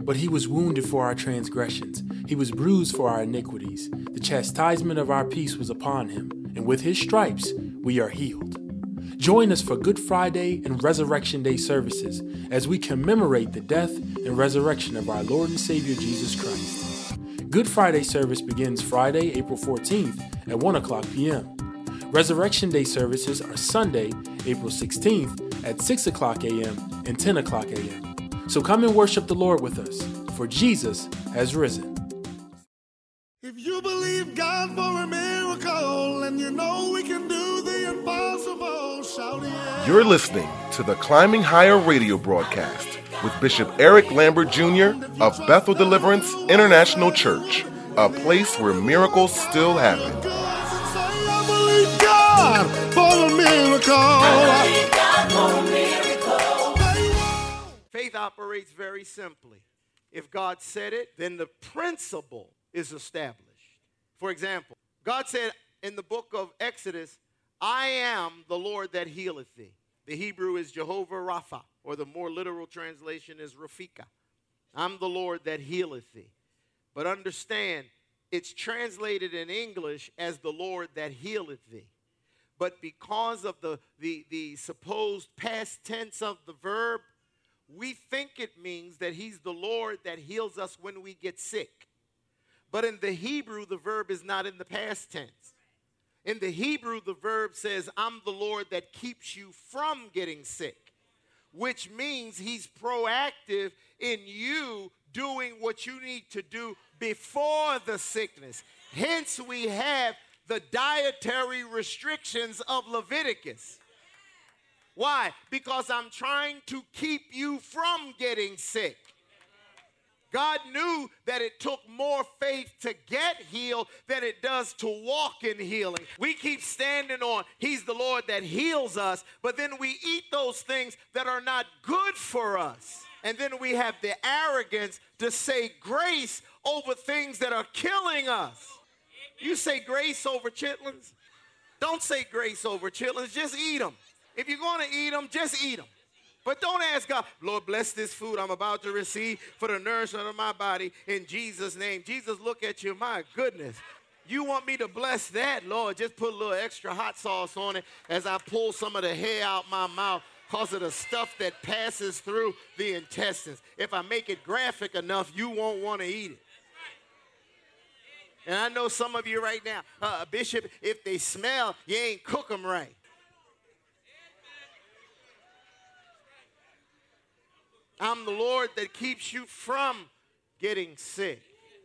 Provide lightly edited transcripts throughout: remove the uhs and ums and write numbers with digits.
But he was wounded for our transgressions. He was bruised for our iniquities. The chastisement of our peace was upon him, and with his stripes we are healed. Join us for Good Friday and Resurrection Day services as we commemorate the death and resurrection of our Lord and Savior Jesus Christ. Good Friday service begins Friday, April 14th at 1 o'clock p.m. Resurrection Day services are Sunday, April 16th at 6 o'clock a.m. and 10 o'clock a.m. So come and worship the Lord with us, for Jesus has risen. If you believe God for a miracle and you know we can do the impossible, shout it. You're listening to the Climbing Higher radio broadcast with Bishop Eric Lambert Jr. of Bethel Deliverance International Church, a place where miracles still happen. I believe God for a miracle. I believe God for a miracle. Faith operates very simply. If God said it, then the principle is established. For example, God said in the book of Exodus, I am the Lord that healeth thee. The Hebrew is Jehovah Rapha, or the more literal translation is Rafika. I'm the Lord that healeth thee. But understand, it's translated in English as the Lord that healeth thee. But because of the supposed past tense of the verb, we think it means that he's the Lord that heals us when we get sick. But in the Hebrew, the verb is not in the past tense. In the Hebrew, the verb says, I'm the Lord that keeps you from getting sick, which means he's proactive in you doing what you need to do before the sickness. Hence, we have the dietary restrictions of Leviticus. Why? Because I'm trying to keep you from getting sick. God knew that it took more faith to get healed than it does to walk in healing. We keep standing on, he's the Lord that heals us, but then we eat those things that are not good for us. And then we have the arrogance to say grace over things that are killing us. You say grace over chitlins? Don't say grace over chitlins, just eat them. If you're going to eat them, just eat them. But don't ask God, Lord, bless this food I'm about to receive for the nourishment of my body in Jesus' name. Jesus, look at you. My goodness. You want me to bless that? Lord, just put a little extra hot sauce on it as I pull some of the hair out my mouth because of the stuff that passes through the intestines. If I make it graphic enough, you won't want to eat it. And I know some of you right now, Bishop, if they smell, you ain't cook them right. I'm the Lord that keeps you from getting sick.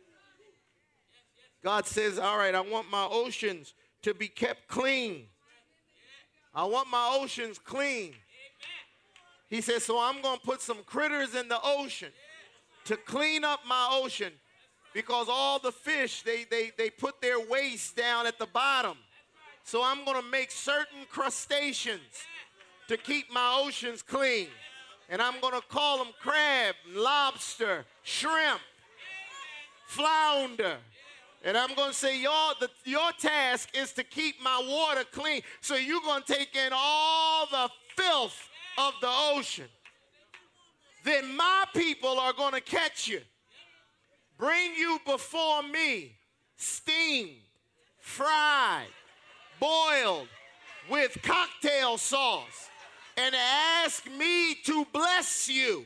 God says, all right, I want my oceans to be kept clean. I want my oceans clean. He says, so I'm going to put some critters in the ocean to clean up my ocean because all the fish, they put their waste down at the bottom. So I'm going to make certain crustaceans to keep my oceans clean. And I'm going to call them crab, lobster, shrimp, flounder. And I'm going to say, your task is to keep my water clean. So you're going to take in all the filth of the ocean. Then my people are going to catch you, bring you before me, steamed, fried, boiled with cocktail sauce, and ask me to bless you.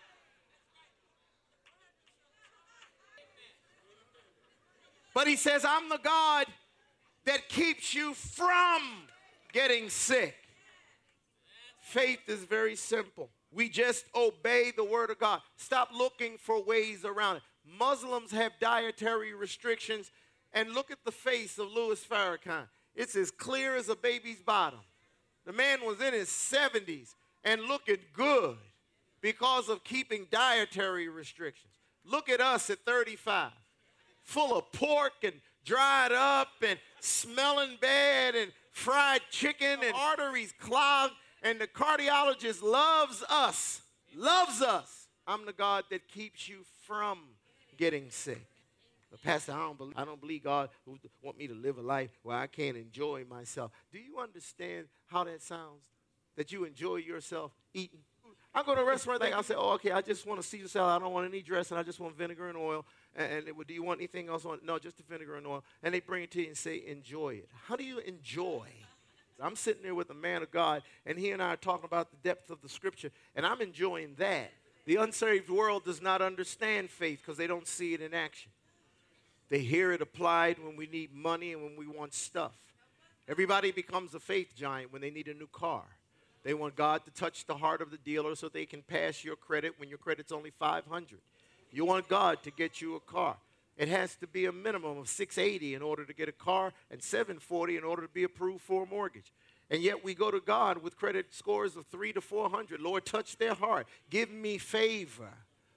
But he says, I'm the God that keeps you from getting sick. Faith is very simple. We just obey the word of God. Stop looking for ways around it. Muslims have dietary restrictions, and look at the face of Louis Farrakhan. It's as clear as a baby's bottom. The man was in his 70s and looking good because of keeping dietary restrictions. Look at us at 35, full of pork and dried up and smelling bad and fried chicken and arteries clogged, and the cardiologist loves us. I'm the God that keeps you from getting sick. But Pastor, I don't believe God would want me to live a life where I can't enjoy myself. Do you understand how that sounds? That you enjoy yourself eating? I go to a restaurant, I'll say, oh, okay, I just want a Caesar salad. I don't want any dressing. I just want vinegar and oil. And do you want anything else on it? No, just the vinegar and oil. And they bring it to you and say, enjoy it. How do you enjoy? I'm sitting there with a man of God, and he and I are talking about the depth of the Scripture, and I'm enjoying that. The unsaved world does not understand faith because they don't see it in action. They hear it applied when we need money and when we want stuff. Everybody becomes a faith giant when they need a new car. They want God to touch the heart of the dealer so they can pass your credit when your credit's only $500. You want God to get you a car. It has to be a minimum of $680 in order to get a car and $740 in order to be approved for a mortgage. And yet we go to God with credit scores of 300 to 400. Lord, touch their heart. Give me favor.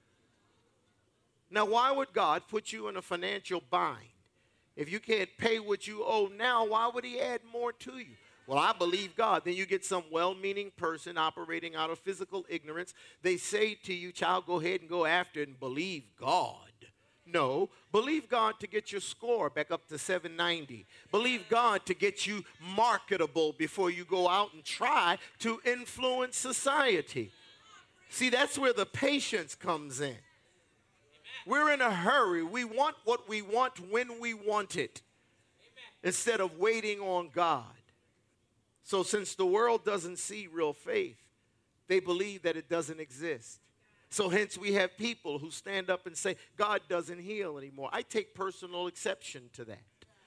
Now, why would God put you in a financial bind? If you can't pay what you owe now, why would he add more to you? Well, I believe God. Then you get some well-meaning person operating out of physical ignorance. They say to you, child, go ahead and go after it and believe God. No, believe God to get your score back up to 790. Believe God to get you marketable before you go out and try to influence society. See, that's where the patience comes in. We're in a hurry. We want what we want when we want it instead of waiting on God. So since the world doesn't see real faith, they believe that it doesn't exist. So hence we have people who stand up and say, God doesn't heal anymore. I take personal exception to that.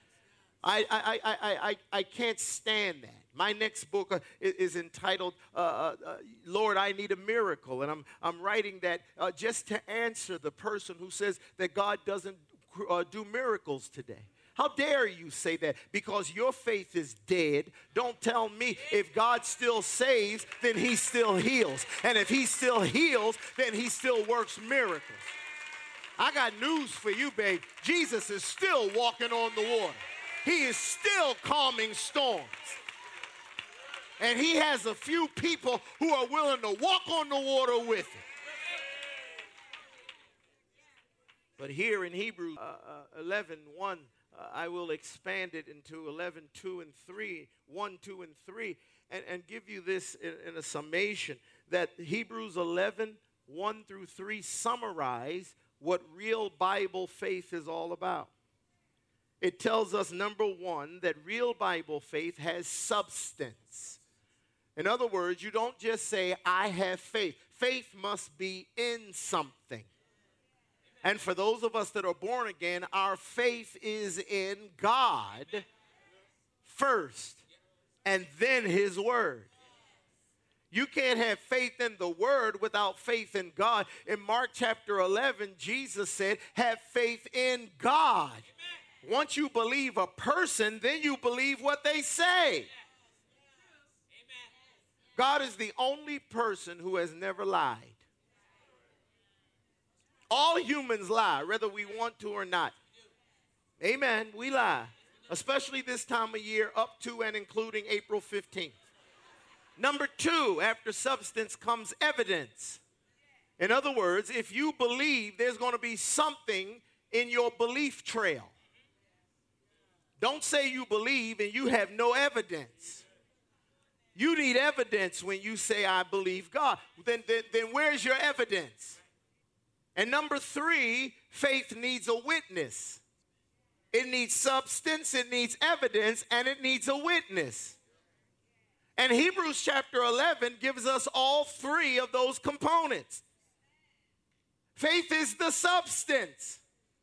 I can't stand that. My next book is entitled, Lord, I Need a Miracle. And I'm writing that just to answer the person who says that God doesn't do miracles today. How dare you say that? Because your faith is dead. Don't tell me if God still saves, then he still heals. And if he still heals, then he still works miracles. I got news for you, babe. Jesus is still walking on the water. He is still calming storms. And he has a few people who are willing to walk on the water with him. But here in Hebrews 11:1, I will expand it into 11:2 and 3, 1, 2, and 3, and give you this in a summation that Hebrews 11:1 through 3 summarize what real Bible faith is all about. It tells us, number one, that real Bible faith has substance. In other words, you don't just say, I have faith. Faith must be in something. And for those of us that are born again, our faith is in God first, and then his word. You can't have faith in the word without faith in God. In Mark chapter 11, Jesus said, have faith in God. Once you believe a person, then you believe what they say. God is the only person who has never lied. All humans lie, whether we want to or not. Amen. We lie, especially this time of year, up to and including April 15th. Number two, after substance comes evidence. In other words, if you believe, there's going to be something in your belief trail. Don't say you believe and you have no evidence. You need evidence when you say, I believe God. Then where's your evidence? And number three, faith needs a witness. It needs substance, it needs evidence, and it needs a witness. And Hebrews chapter 11 gives us all three of those components. Faith is the substance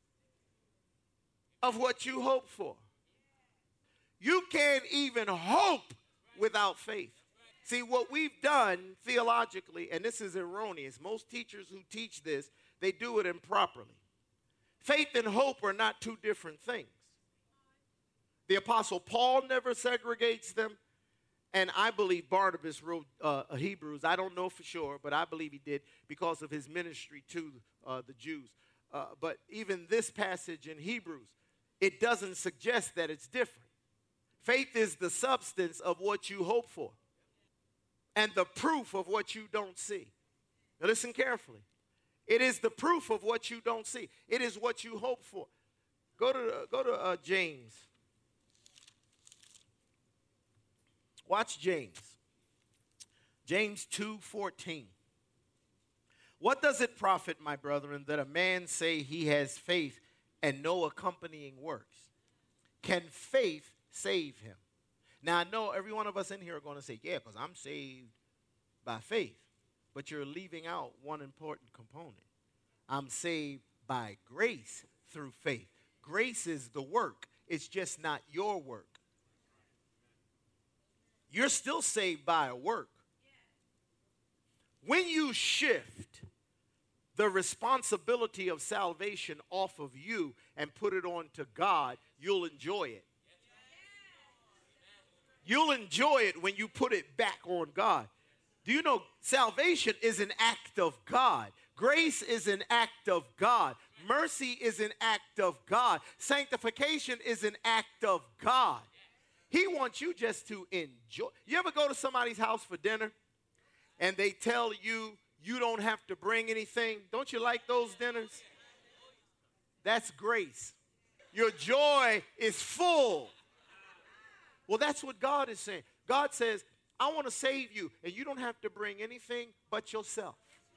of what you hope for. You can't even hope without faith. See, what we've done theologically, and this is erroneous, most teachers who teach this, they do it improperly. Faith and hope are not two different things. The Apostle Paul never segregates them, and I believe Barnabas wrote Hebrews. I don't know for sure, but I believe he did because of his ministry to the Jews. But even this passage in Hebrews, it doesn't suggest that it's different. Faith is the substance of what you hope for and the proof of what you don't see. Now listen carefully. It is the proof of what you don't see. It is what you hope for. Go to James. Watch James. James 2:14. What does it profit, my brethren, that a man say he has faith and no accompanying works? Can faith save him? Now, I know every one of us in here are going to say, yeah, because I'm saved by faith. But you're leaving out one important component. I'm saved by grace through faith. Grace is the work. It's just not your work. You're still saved by a work. When you shift the responsibility of salvation off of you and put it on to God, you'll enjoy it. You'll enjoy it when you put it back on God. Do you know salvation is an act of God? Grace is an act of God. Mercy is an act of God. Sanctification is an act of God. He wants you just to enjoy. You ever go to somebody's house for dinner and they tell you you don't have to bring anything? Don't you like those dinners? That's grace. Your joy is full. Well, that's what God is saying. God says, I want to save you, and you don't have to bring anything but yourself.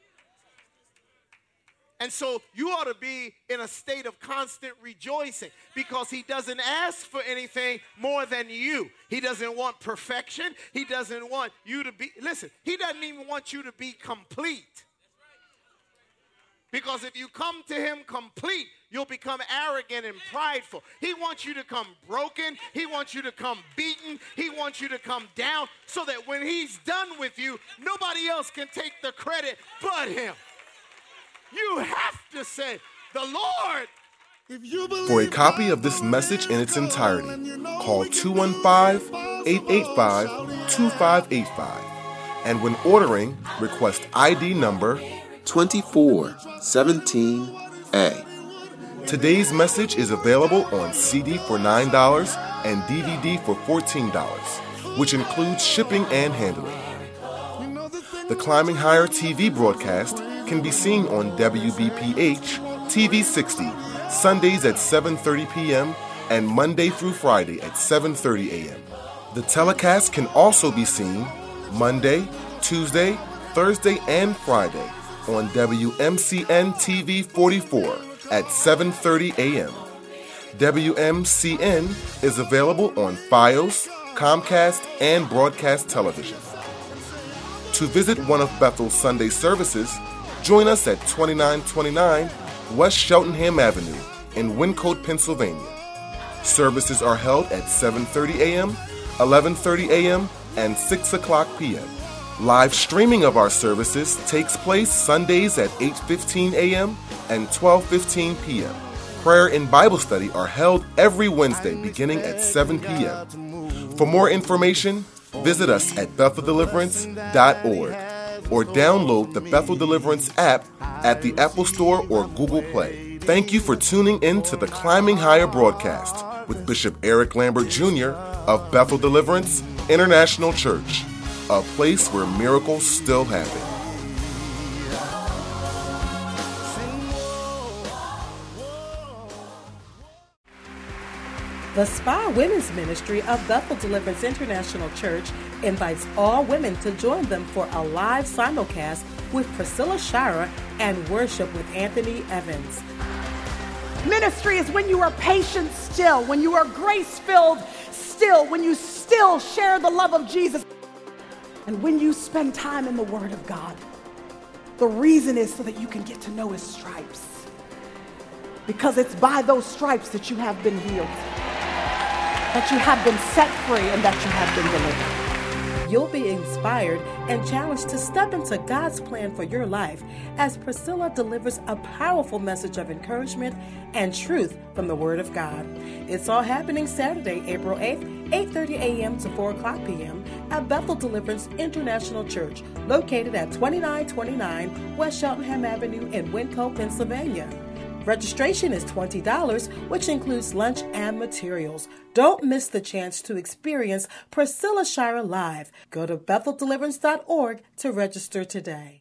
And so you ought to be in a state of constant rejoicing because he doesn't ask for anything more than you. He doesn't want perfection. He doesn't want you to be, listen, he doesn't even want you to be complete. Because if you come to him complete, you'll become arrogant and prideful. He wants you to come broken. He wants you to come beaten. He wants you to come down so that when he's done with you, nobody else can take the credit but him. You have to say, the Lord. For a copy of this message in its entirety, call 215-885-2585. And when ordering, request ID number 2417A. Today's message is available on CD for $9 and DVD for $14, which includes shipping and handling. The Climbing Higher TV broadcast can be seen on WBPH TV 60, Sundays at 7:30 p.m. and Monday through Friday at 7:30 a.m. The telecast can also be seen Monday, Tuesday, Thursday, and Friday on WMCN TV 44 at 7:30 a.m. WMCN is available on Fios, Comcast, and Broadcast Television. To visit one of Bethel's Sunday services, join us at 2929 West Cheltenham Avenue in Wyncote, Pennsylvania. Services are held at 7:30 a.m., 11:30 a.m., and 6 o'clock p.m. Live streaming of our services takes place Sundays at 8:15 a.m. and 12:15 p.m. Prayer and Bible study are held every Wednesday beginning at 7 p.m. For more information, visit us at BethelDeliverance.org or download the Bethel Deliverance app at the Apple Store or Google Play. Thank you for tuning in to the Climbing Higher broadcast with Bishop Eric Lambert Jr. of Bethel Deliverance International Church, a place where miracles still happen. The Spa Women's Ministry of Bethel Deliverance International Church invites all women to join them for a live simulcast with Priscilla Shirer and worship with Anthony Evans. Ministry is when you are patient still, when you are grace-filled still, when you still share the love of Jesus, and when you spend time in the Word of God. The reason is so that you can get to know His stripes, because it's by those stripes that you have been healed, that you have been set free, and that you have been delivered. You'll be inspired and challenged to step into God's plan for your life as Priscilla delivers a powerful message of encouragement and truth from the Word of God. It's all happening Saturday, April 8th, 8:30 a.m. to 4 o'clock p.m. at Bethel Deliverance International Church, located at 2929 West Cheltenham Avenue in Wyncote, Pennsylvania. Registration is $20, which includes lunch and materials. Don't miss the chance to experience Priscilla Shirer live. Go to BethelDeliverance.org to register today.